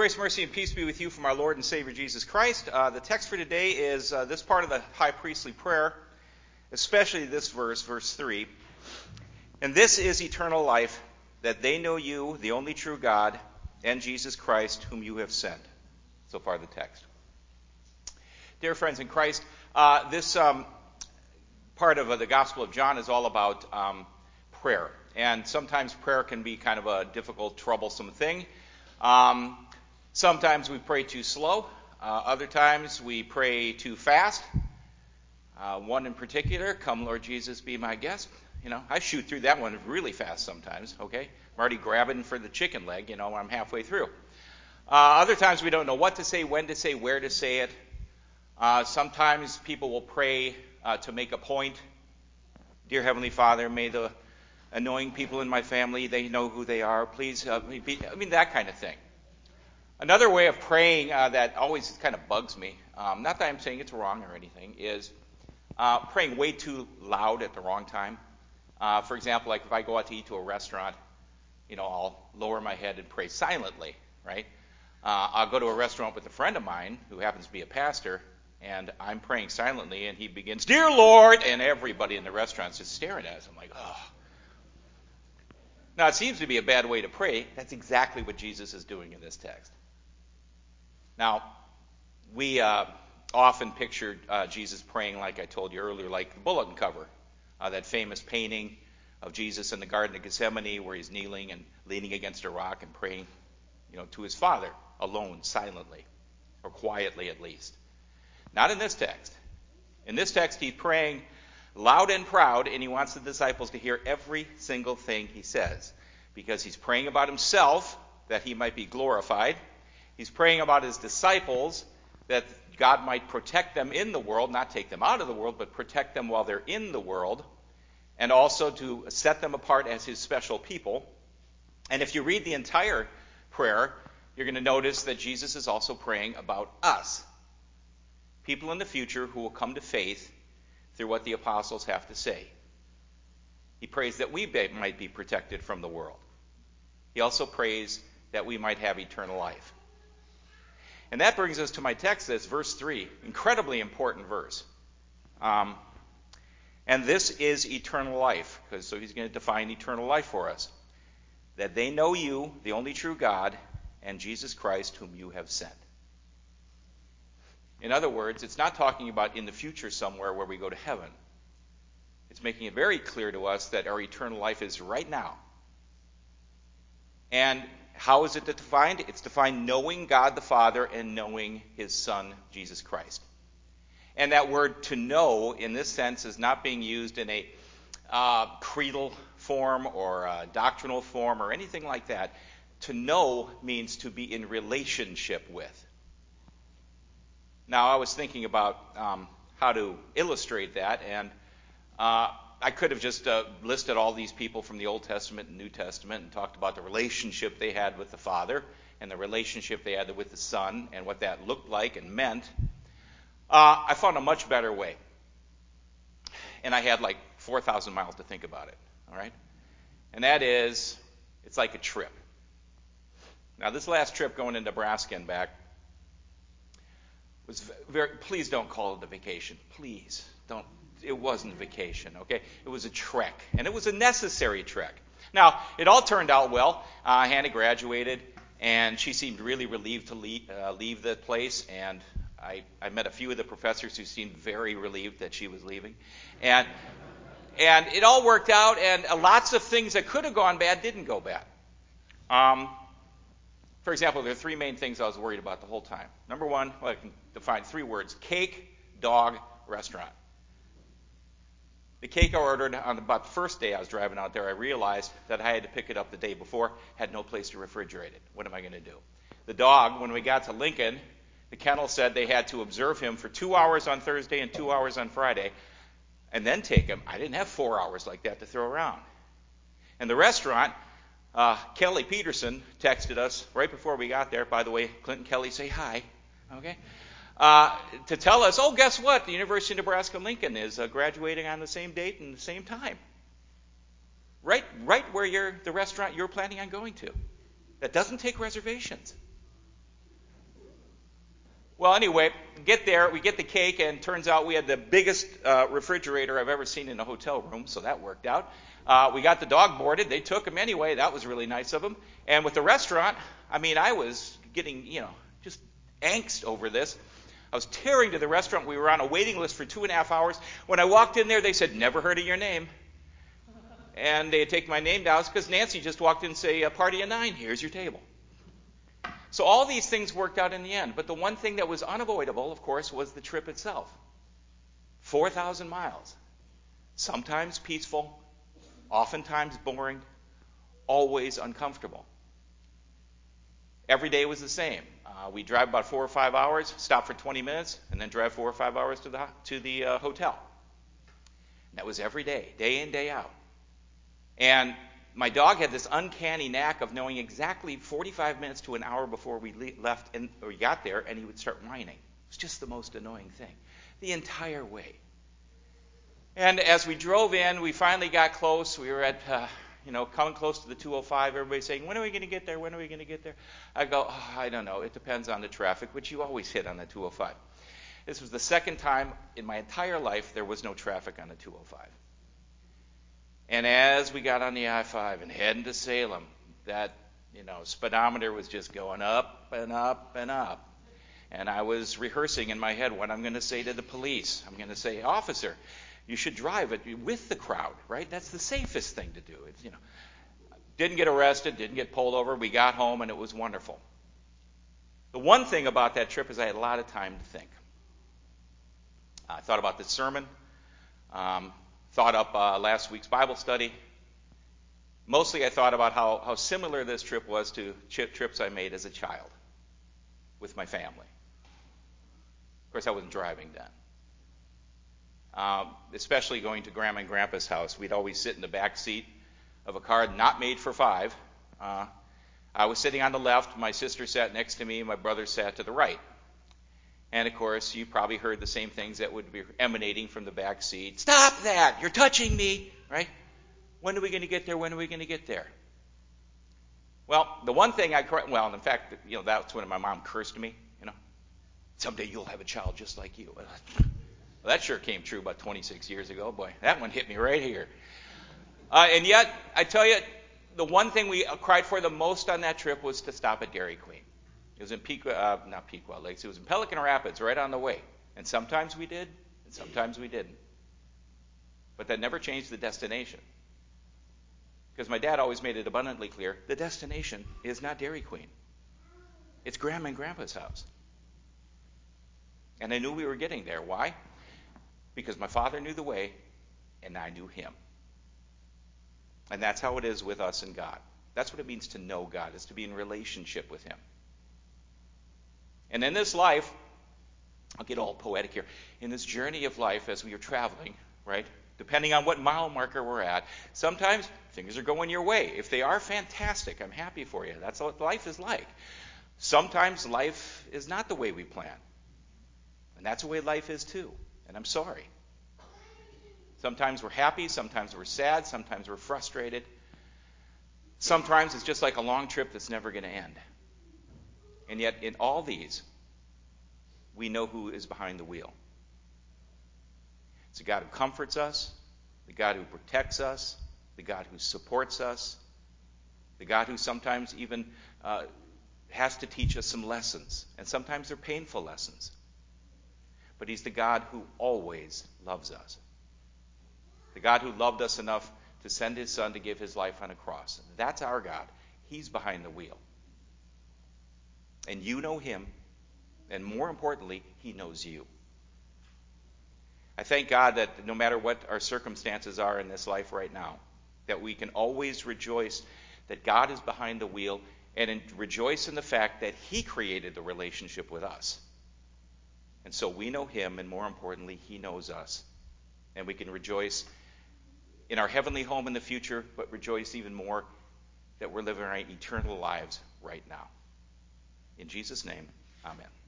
Grace, mercy, and peace be with you from our Lord and Savior Jesus Christ. The text for today is this part of the high priestly prayer, especially this verse, verse 3. And this is eternal life, that they know you, the only true God, and Jesus Christ, whom you have sent. So far the text. Dear friends in Christ, this part of the Gospel of John is all about prayer. And sometimes prayer can be kind of a difficult, troublesome thing. Sometimes we pray too slow. Other times we pray too fast. One in particular, come Lord Jesus, be my guest. I shoot through that one really fast sometimes, okay? I'm already grabbing for the chicken leg, when I'm halfway through. Other times we don't know what to say, when to say, where to say it. Sometimes people will pray to make a point. Dear Heavenly Father, may the annoying people in my family, they know who they are. Please help me be, that kind of thing. Another way of praying that always kind of bugs me, not that I'm saying it's wrong or anything, is praying way too loud at the wrong time. For example, like if I go out to eat to a restaurant, I'll lower my head and pray silently, right? I'll go to a restaurant with a friend of mine who happens to be a pastor, and I'm praying silently, and he begins, Dear Lord, and everybody in the restaurant's just staring at us. I'm like, oh. Now, it seems to be a bad way to pray. That's exactly what Jesus is doing in this text. Now, we often picture Jesus praying, like I told you earlier, like the bulletin cover, that famous painting of Jesus in the Garden of Gethsemane where he's kneeling and leaning against a rock and praying, to his Father alone, silently, or quietly at least. Not in this text. In this text, he's praying loud and proud, and he wants the disciples to hear every single thing he says, because he's praying about himself, that he might be glorified. He's praying about his disciples, that God might protect them in the world, not take them out of the world, but protect them while they're in the world, and also to set them apart as his special people. And if you read the entire prayer, you're going to notice that Jesus is also praying about us, people in the future who will come to faith through what the apostles have to say. He prays that we might be protected from the world. He also prays that we might have eternal life. And that brings us to my text, that's verse 3, incredibly important verse. And this is eternal life, so he's going to define eternal life for us. That they know you, the only true God, and Jesus Christ, whom you have sent. In other words, it's not talking about in the future somewhere where we go to heaven. It's making it very clear to us that our eternal life is right now. And how is it defined? It's defined knowing God the Father and knowing his Son, Jesus Christ. And that word to know, in this sense, is not being used in a creedal form or a doctrinal form or anything like that. To know means to be in relationship with. Now, I was thinking about how to illustrate that, and I could have just listed all these people from the Old Testament and New Testament and talked about the relationship they had with the Father and the relationship they had with the Son and what that looked like and meant. I found a much better way, and I had like 4,000 miles to think about it, all right? And that is, it's like a trip. Now, this last trip going to Nebraska and back was please don't call it a vacation. Please don't. It wasn't a vacation, okay? It was a trek, and it was a necessary trek. Now, it all turned out well. Hannah graduated, and she seemed really relieved to leave the place, and I met a few of the professors who seemed very relieved that she was leaving. And it all worked out, and lots of things that could have gone bad didn't go bad. For example, there are three main things I was worried about the whole time. Number one, I can define 3 words: cake, dog, restaurant. The cake I ordered on about the first day I was driving out there, I realized that I had to pick it up the day before, had no place to refrigerate it. What am I going to do? The dog, when we got to Lincoln, the kennel said they had to observe him for 2 hours on Thursday and 2 hours on Friday, and then take him. I didn't have 4 hours like that to throw around. And the restaurant, Kelly Peterson texted us right before we got there. By the way, Clint and Kelly, say hi, okay? To tell us, oh, guess what? The University of Nebraska-Lincoln is graduating on the same date and the same time. Right where the restaurant you're planning on going to. That doesn't take reservations. Well, anyway, get there, we get the cake, and turns out we had the biggest refrigerator I've ever seen in a hotel room, so that worked out. We got the dog boarded. They took him anyway. That was really nice of them. And with the restaurant, I was getting, just angst over this. I was tearing to the restaurant. We were on a waiting list for 2.5 hours. When I walked in there, they said, "Never heard of your name." And they had taken my name down because Nancy just walked in and said, "A party of 9, here's your table." So all these things worked out in the end. But the one thing that was unavoidable, of course, was the trip itself. 4,000 miles. Sometimes peaceful, oftentimes boring, always uncomfortable. Every day was the same. We drive about 4 or 5 hours, stop for 20 minutes, and then drive 4 or 5 hours to the hotel. And that was every day in, day out. And my dog had this uncanny knack of knowing exactly 45 minutes to an hour before we left or we got there, and he would start whining. It was just the most annoying thing the entire way. And as we drove in, we finally got close. We were at, coming close to the 205. Everybody's saying, "When are we going to get there? When are we going to get there?" I go, "I don't know. It depends on the traffic," which you always hit on the 205. This was the second time in my entire life there was no traffic on the 205. And as we got on the I-5 and heading to Salem, that, speedometer was just going up and up and up. And I was rehearsing in my head what I'm going to say to the police. I'm going to say, "Officer, you should drive it with the crowd," right? That's the safest thing to do. Didn't get arrested, didn't get pulled over. We got home, and it was wonderful. The one thing about that trip is I had a lot of time to think. I thought about this sermon. Thought up last week's Bible study. Mostly I thought about how similar this trip was to trips I made as a child with my family. Of course, I wasn't driving then. Especially going to Grandma and Grandpa's house. We'd always sit in the back seat of a car not made for 5. I was sitting on the left. My sister sat next to me, and my brother sat to the right. And, of course, you probably heard the same things that would be emanating from the back seat. "Stop that! You're touching me!" Right? "When are we going to get there? When are we going to get there?" Well, the one thing in fact, that's when my mom cursed me. "Someday you'll have a child just like you." Well, that sure came true about 26 years ago. Boy, that one hit me right here. And yet, I tell you, the one thing we cried for the most on that trip was to stop at Dairy Queen. It was in not Pequot Lakes. It was in Pelican Rapids, right on the way. And sometimes we did, and sometimes we didn't. But that never changed the destination. Because my dad always made it abundantly clear, the destination is not Dairy Queen. It's Grandma and Grandpa's house. And I knew we were getting there. Why? Because my father knew the way, and I knew him. And that's how it is with us and God. That's what it means to know God, is to be in relationship with him. And in this life, I'll get all poetic here, in this journey of life as we are traveling, right, depending on what mile marker we're at, sometimes things are going your way. If they are, fantastic. I'm happy for you. That's what life is like. Sometimes life is not the way we plan. And that's the way life is too. And I'm sorry. Sometimes we're happy, sometimes we're sad, sometimes we're frustrated. Sometimes it's just like a long trip that's never going to end. And yet, in all these, we know who is behind the wheel. It's the God who comforts us, the God who protects us, the God who supports us, the God who sometimes even has to teach us some lessons. And sometimes they're painful lessons. But he's the God who always loves us. The God who loved us enough to send his son to give his life on a cross. That's our God. He's behind the wheel. And you know him, and more importantly, he knows you. I thank God that no matter what our circumstances are in this life right now, that we can always rejoice that God is behind the wheel and rejoice in the fact that he created the relationship with us. And so we know him, and more importantly, he knows us. And we can rejoice in our heavenly home in the future, but rejoice even more that we're living our eternal lives right now. In Jesus' name, amen.